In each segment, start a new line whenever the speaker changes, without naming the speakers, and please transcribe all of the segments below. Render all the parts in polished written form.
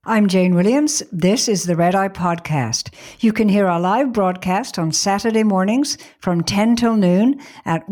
I'm Jane Williams. This is the Red Eye Podcast. You can hear our live broadcast on Saturday mornings from 10 till noon at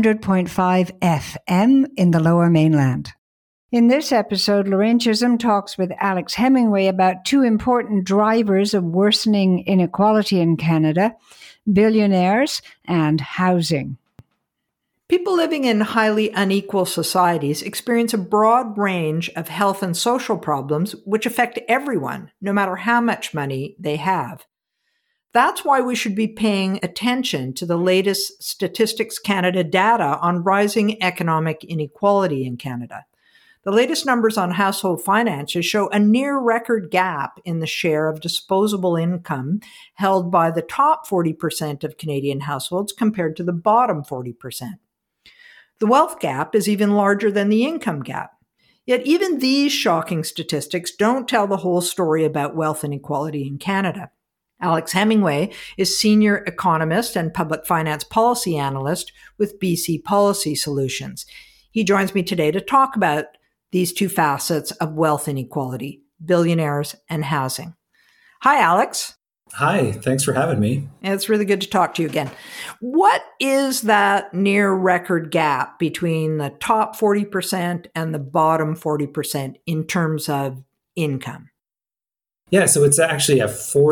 100.5 FM in the Lower Mainland. In this episode, Lorraine Chisholm talks with Alex Hemingway about two important drivers of worsening inequality in Canada: billionaires and housing.
People living in highly unequal societies experience a broad range of health and social problems which affect everyone, no matter how much money they have. That's why we should be paying attention to the latest Statistics Canada data on rising economic inequality in Canada. The latest numbers on household finances show a near-record gap in the share of disposable income held by the top 40% of Canadian households compared to the bottom 40%. The wealth gap is even larger than the income gap. Yet even these shocking statistics don't tell the whole story about wealth inequality in Canada. Alex Hemingway is Senior Economist and Public Finance Policy Analyst with BC Policy Solutions. He joins me today to talk about these two facets of wealth inequality: billionaires and housing. Hi, Alex.
Hi, thanks for having me.
It's really good to talk to you again. What is that near record gap between the top 40% and the bottom 40% in terms of income?
Yeah, so it's actually a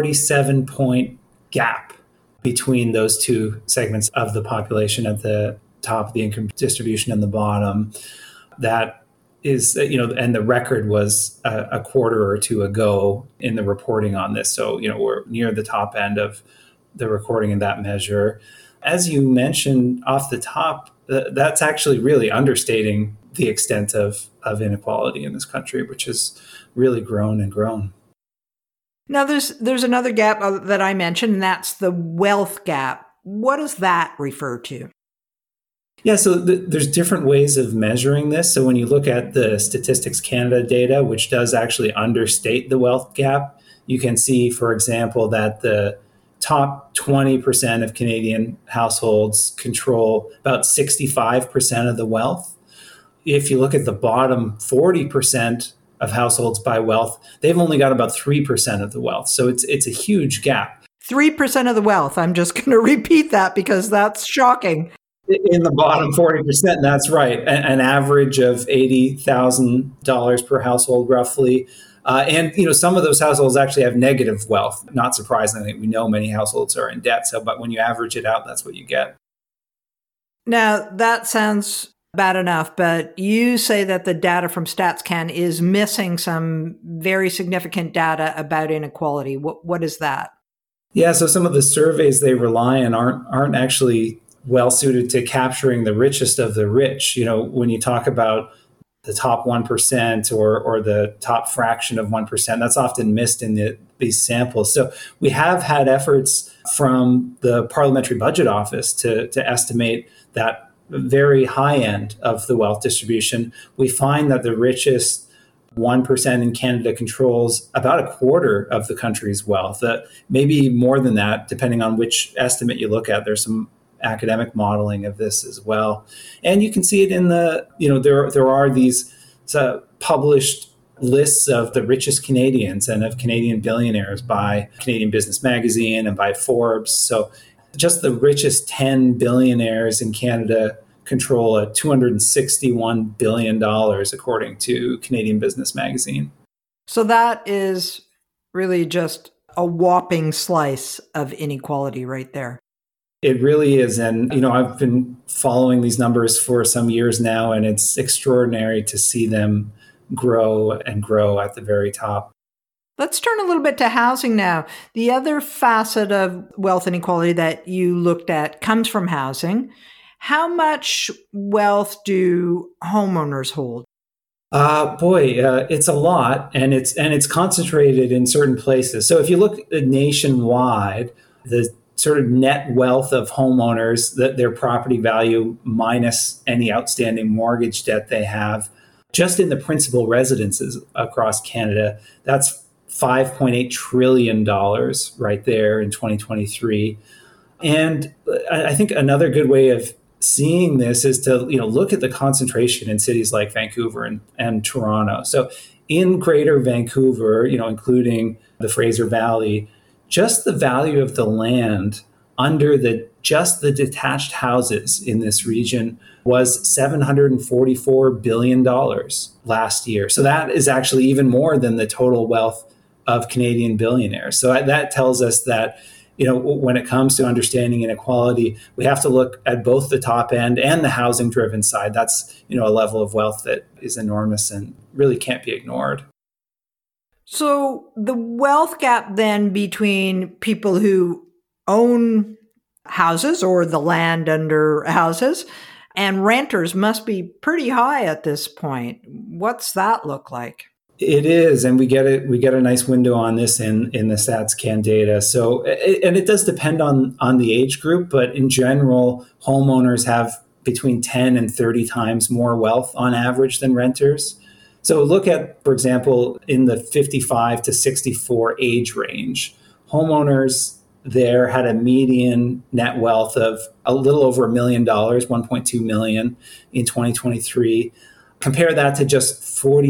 47-point gap between those two segments of the population at the top of the income distribution and the bottom. That is, and the record was a quarter or two ago in the reporting on this. So, we're near the top end of the recording in that measure. As you mentioned off the top, that's actually really understating the extent of inequality in this country, which has really grown and grown.
Now, there's another gap that I mentioned, and that's the wealth gap. What does that refer to?
Yeah, so there's different ways of measuring this. So when you look at the Statistics Canada data, which does actually understate the wealth gap, you can see, for example, that the top 20% of Canadian households control about 65% of the wealth. If you look at the bottom 40% of households by wealth, they've only got about 3% of the wealth. So it's a huge gap.
3% of the wealth. I'm just going to repeat that because that's shocking.
In the bottom 40%, that's right. An average of $80,000 per household, roughly. And some of those households actually have negative wealth. Not surprisingly, we know many households are in debt. But when you average it out, that's what you get.
Now, that sounds bad enough, but you say that the data from StatsCan is missing some very significant data about inequality. What is that? Yeah,
so some of the surveys they rely on aren't actually well suited to capturing the richest of the rich. When you talk about the top 1% or the top fraction of 1%, that's often missed in these samples. So we have had efforts from the Parliamentary Budget Office to estimate that very high end of the wealth distribution. We find that the richest 1% in Canada controls about a quarter of the country's wealth, maybe more than that, depending on which estimate you look at. There's some academic modeling of this as well. And you can see it in there are these published lists of the richest Canadians and of Canadian billionaires by Canadian Business Magazine and by Forbes. So just the richest 10 billionaires in Canada control $261 billion, according to Canadian Business Magazine.
So that is really just a whopping slice of inequality right there.
It really is. And, I've been following these numbers for some years now, and it's extraordinary to see them grow and grow at the very top.
Let's turn a little bit to housing now. The other facet of wealth inequality that you looked at comes from housing. How much wealth do homeowners hold?
It's a lot, and it's concentrated in certain places. So if you look nationwide, the sort of net wealth of homeowners, that their property value minus any outstanding mortgage debt they have, just in the principal residences across Canada, that's $5.8 trillion right there in 2023. And I think another good way of seeing this is to look at the concentration in cities like Vancouver and Toronto. So in Greater Vancouver, including the Fraser Valley, just the value of the land under just the detached houses in this region was $744 billion last year. So that is actually even more than the total wealth of Canadian billionaires. So that tells us that, when it comes to understanding inequality, we have to look at both the top end and the housing driven side. That's, a level of wealth that is enormous and really can't be ignored.
So the wealth gap then between people who own houses or the land under houses and renters must be pretty high at this point. What's that look like?
It is, and we get a nice window on this in the StatsCan data. So, and it does depend on the age group, but in general, homeowners have between 10 and 30 times more wealth on average than renters. So look at, for example, in the 55 to 64 age range, homeowners there had a median net wealth of a little over $1 million, 1.2 million in 2023. Compare that to just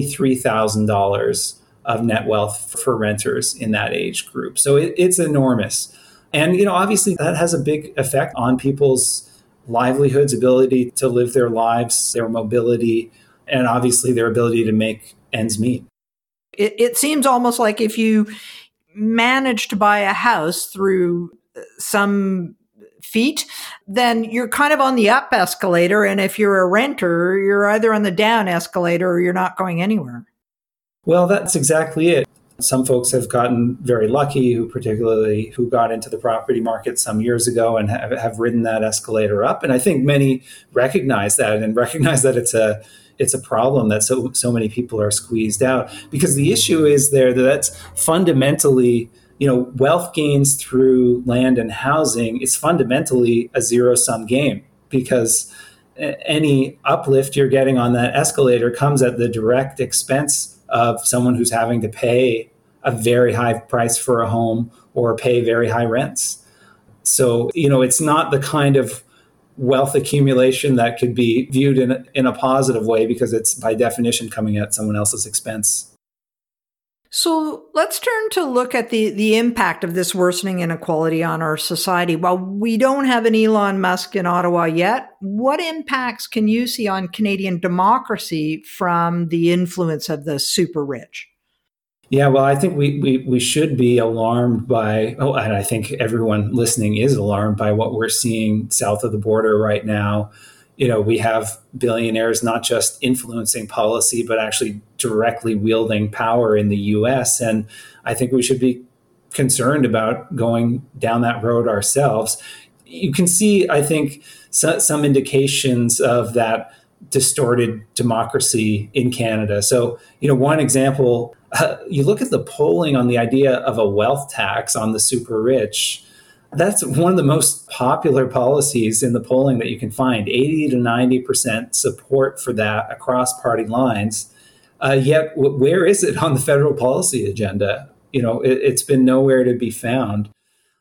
$43,000 of net wealth for renters in that age group. So it's enormous. And, obviously that has a big effect on people's livelihoods, ability to live their lives, their mobility, and obviously their ability to make ends meet.
It seems almost like if you manage to buy a house through some feet, then you're kind of on the up escalator. And if you're a renter, you're either on the down escalator or you're not going anywhere.
Well, that's exactly it. Some folks have gotten very lucky, who got into the property market some years ago and have ridden that escalator up. And I think many recognize that and recognize that it's a problem that so many people are squeezed out, because the issue is that's fundamentally, wealth gains through land and housing is fundamentally a zero-sum game, because any uplift you're getting on that escalator comes at the direct expense of someone who's having to pay a very high price for a home or pay very high rents. So, it's not the kind of wealth accumulation that could be viewed in a positive way, because it's by definition coming at someone else's expense.
So let's turn to look at the impact of this worsening inequality on our society. While we don't have an Elon Musk in Ottawa yet, what impacts can you see on Canadian democracy from the influence of the super rich?
Yeah, well, I think we should be alarmed by, and I think everyone listening is alarmed by what we're seeing south of the border right now. We have billionaires not just influencing policy, but actually directly wielding power in the US. And I think we should be concerned about going down that road ourselves. You can see, I think, some indications of that distorted democracy in Canada. So, one example, you look at the polling on the idea of a wealth tax on the super rich. That's one of the most popular policies in the polling that you can find, 80 to 90% support for that across party lines. Yet, where is it on the federal policy agenda? It's been nowhere to be found.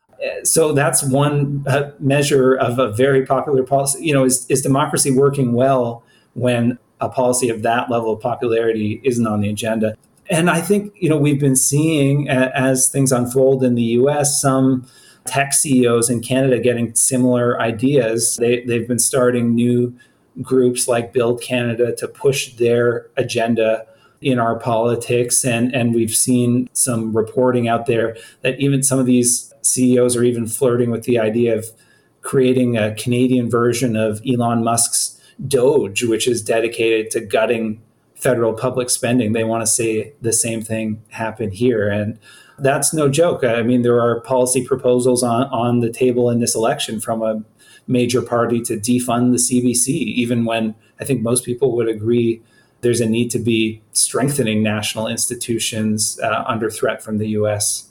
So that's one measure of a very popular policy. Is democracy working well when a policy of that level of popularity isn't on the agenda? And I think, we've been seeing as things unfold in the US, some tech CEOs in Canada getting similar ideas. They've been starting new groups like Build Canada to push their agenda in our politics. And we've seen some reporting out there that even some of these CEOs are even flirting with the idea of creating a Canadian version of Elon Musk's Doge, which is dedicated to gutting federal public spending. They want to see the same thing happen here. And that's no joke. I mean, there are policy proposals on the table in this election from a major party to defund the CBC, even when I think most people would agree there's a need to be strengthening national institutions under threat from the U.S.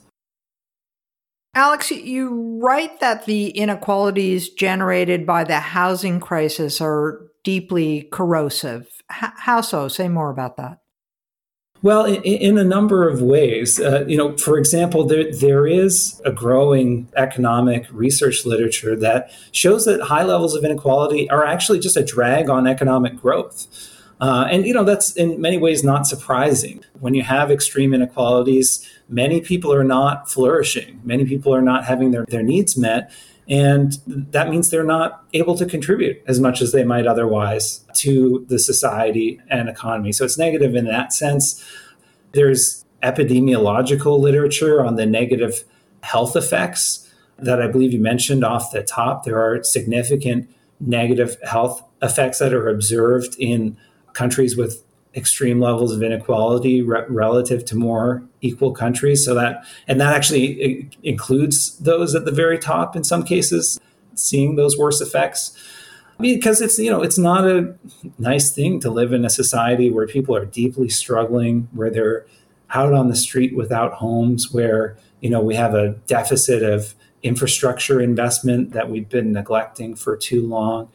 Alex, you write that the inequalities generated by the housing crisis are deeply corrosive. How so? Say more about that.
Well, in a number of ways. For example, there is a growing economic research literature that shows that high levels of inequality are actually just a drag on economic growth. And, that's in many ways not surprising. When you have extreme inequalities, many people are not flourishing. Many people are not having their needs met. And that means they're not able to contribute as much as they might otherwise to the society and economy. So it's negative in that sense. There's epidemiological literature on the negative health effects that I believe you mentioned off the top. There are significant negative health effects that are observed in countries with extreme levels of inequality relative to more equal countries. That actually includes those at the very top in some cases, seeing those worse effects. Because it's not a nice thing to live in a society where people are deeply struggling, where they're out on the street without homes, where, we have a deficit of infrastructure investment that we've been neglecting for too long.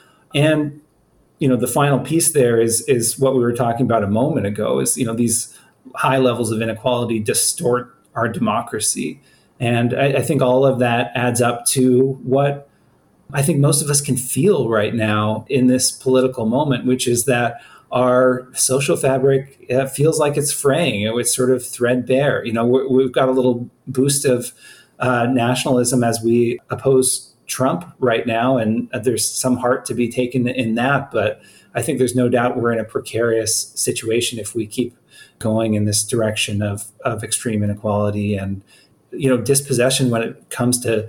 And the final piece there is what we were talking about a moment ago is, these high levels of inequality distort our democracy. And I think all of that adds up to what I think most of us can feel right now in this political moment, which is that our social fabric feels like it's fraying. It's sort of threadbare. We've got a little boost of nationalism as we oppose Trump right now, and there's some heart to be taken in that. But I think there's no doubt we're in a precarious situation if we keep going in this direction of extreme inequality and, dispossession when it comes to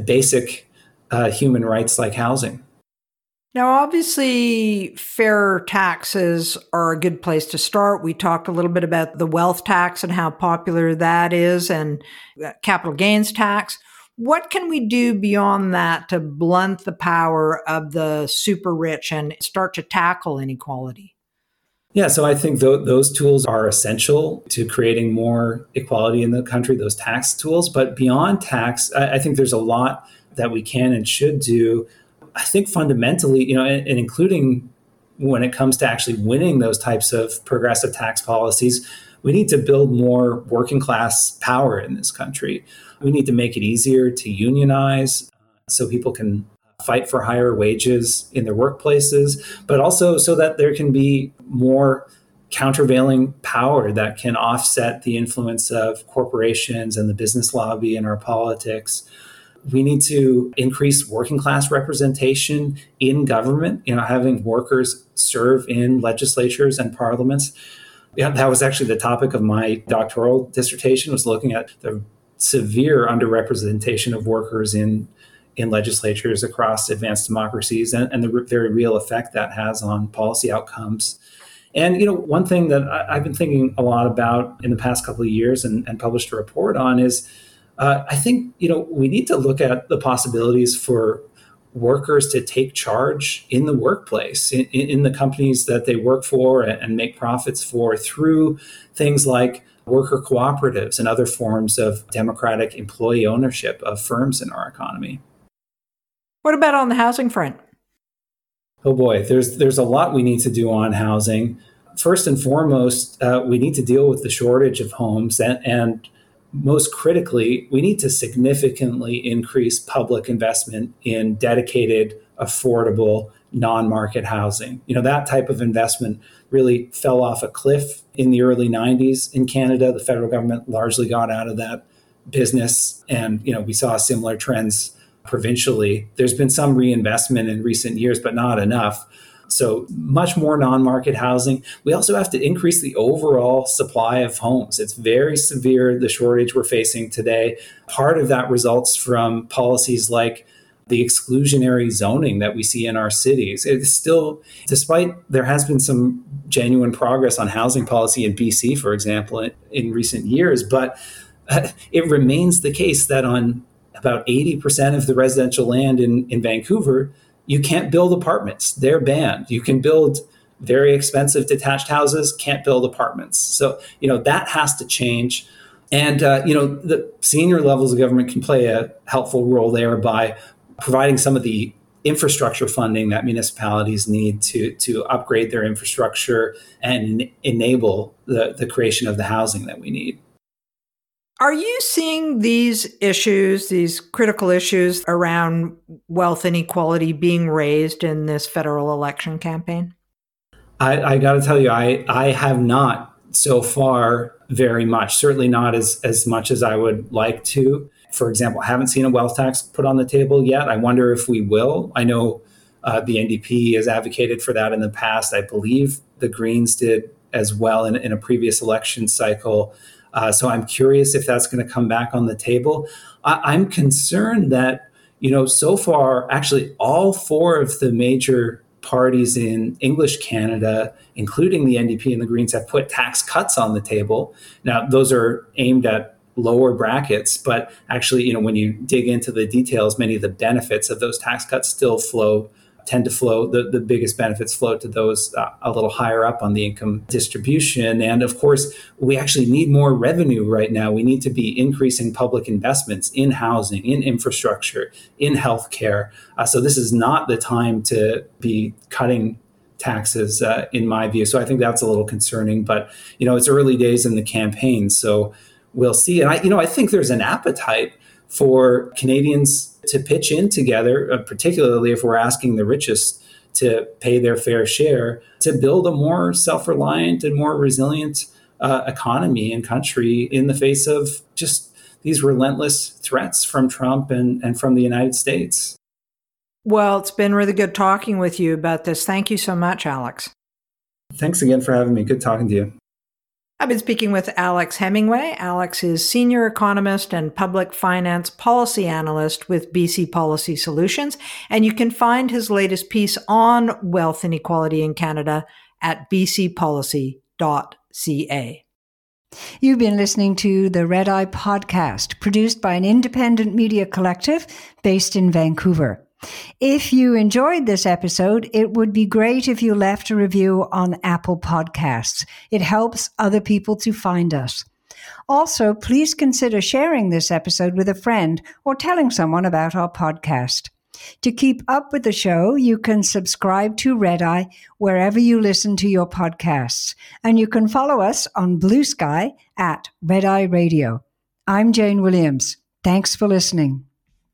basic human rights like housing.
Now, obviously, fair taxes are a good place to start. We talked a little bit about the wealth tax and how popular that is, and capital gains tax. What can we do beyond that to blunt the power of the super rich and start to tackle inequality?
Yeah, so I think those tools are essential to creating more equality in the country, those tax tools. But beyond tax, I think there's a lot that we can and should do. I think fundamentally, and including when it comes to actually winning those types of progressive tax policies, we need to build more working class power in this country. We need to make it easier to unionize so people can fight for higher wages in their workplaces, but also so that there can be more countervailing power that can offset the influence of corporations and the business lobby in our politics. We need to increase working class representation in government, having workers serve in legislatures and parliaments. Yeah, that was actually the topic of my doctoral dissertation, was looking at the severe underrepresentation of workers in legislatures across advanced democracies and the very real effect that has on policy outcomes. And, one thing that I've been thinking a lot about in the past couple of years and published a report on is I think, we need to look at the possibilities for workers to take charge in the workplace, in the companies that they work for and make profits for, through things like worker cooperatives and other forms of democratic employee ownership of firms in our economy.
What about on the housing front?
Oh boy, there's a lot we need to do on housing. First and foremost, we need to deal with the shortage of homes, and most critically, we need to significantly increase public investment in dedicated, affordable, non-market housing. That type of investment really fell off a cliff in the early 90s in Canada. The federal government largely got out of that business, and we saw similar trends provincially. There's been some reinvestment in recent years, but not enough. So much more non-market housing. We also have to increase the overall supply of homes. It's very severe, the shortage we're facing today. Part of that results from policies like the exclusionary zoning that we see in our cities. It's still, despite there has been some genuine progress on housing policy in BC, for example, in recent years, but it remains the case that on about 80% of the residential land in Vancouver, you can't build apartments. They're banned. You can build very expensive detached houses, can't build apartments. So, that has to change. And, the senior levels of government can play a helpful role there by providing some of the infrastructure funding that municipalities need to upgrade their infrastructure and enable the creation of the housing that we need.
Are you seeing these issues, these critical issues around wealth inequality being raised in this federal election campaign?
I got to tell you, I have not so far very much, certainly not as much as I would like to. For example, I haven't seen a wealth tax put on the table yet. I wonder if we will. I know the NDP has advocated for that in the past. I believe the Greens did as well in a previous election cycle. So I'm curious if that's going to come back on the table. I'm concerned that, so far, actually all four of the major parties in English Canada, including the NDP and the Greens, have put tax cuts on the table. Now, those are aimed at lower brackets, but actually, when you dig into the details, many of the benefits of those tax cuts still tend to flow. The biggest benefits flow to those a little higher up on the income distribution. And of course, we actually need more revenue right now. We need to be increasing public investments in housing, in infrastructure, in healthcare. So this is not the time to be cutting taxes, in my view. So I think that's a little concerning. But, it's early days in the campaign, so we'll see. And I think there's an appetite for Canadians to pitch in together, particularly if we're asking the richest to pay their fair share, to build a more self-reliant and more resilient economy and country in the face of just these relentless threats from Trump and from the United States.
Well, it's been really good talking with you about this. Thank you so much, Alex.
Thanks again for having me. Good talking to you.
I've been speaking with Alex Hemingway. Alex is senior economist and public finance policy analyst with BC Policy Solutions, and you can find his latest piece on wealth inequality in Canada at bcpolicy.ca.
You've been listening to the Red Eye Podcast, produced by an independent media collective based in Vancouver. If you enjoyed this episode, it would be great if you left a review on Apple Podcasts. It helps other people to find us. Also, please consider sharing this episode with a friend or telling someone about our podcast. To keep up with the show, you can subscribe to Red Eye wherever you listen to your podcasts, and you can follow us on Blue Sky at Red Eye Radio. I'm Jane Williams. Thanks for listening.